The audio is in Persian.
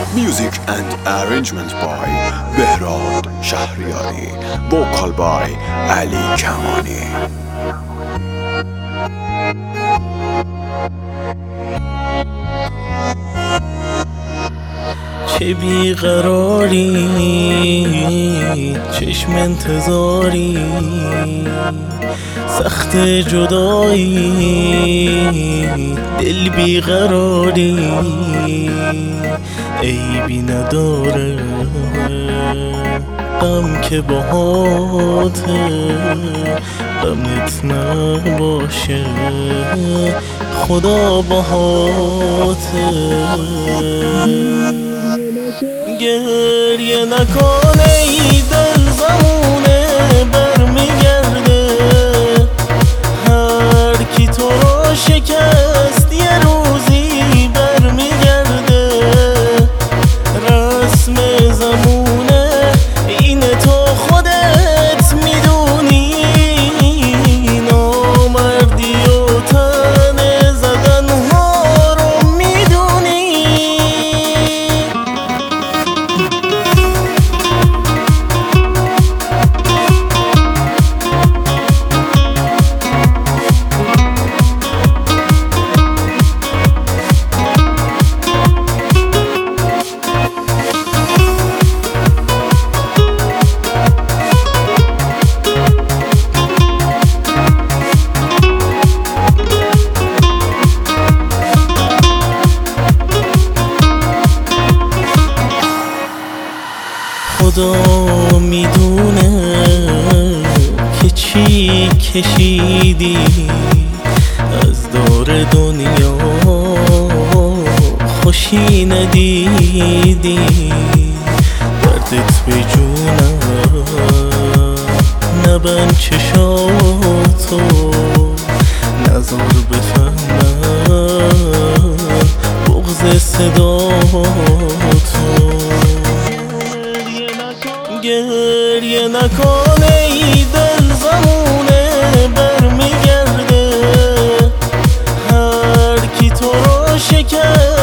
Music and arrangement by بهراد شهریاری. Vocal by علی کمانی. چه بیقراری، چشم انتظاری، سخت جدایی، دل بیقراری، عیبی نداره غم که باهاته، غمت نباشه خدا باهاته. گریه نکن ای دل، زمونه برمیگرده، هر کی تو رو شکست یه روزی برمیگرده. رسم زمونه اینه، تو خودت میدونی، نامردی و تنه زدن ها رو میدونی. خدا میدونه که چی کشیدی از دور دنیا، خوشی ندیدی، دردت به جونم نبند چشاتو، نذار بفهمم بغض صداتو. گریه نکن ای دل، زمونه برمیگرده، هر کی تو رو شکست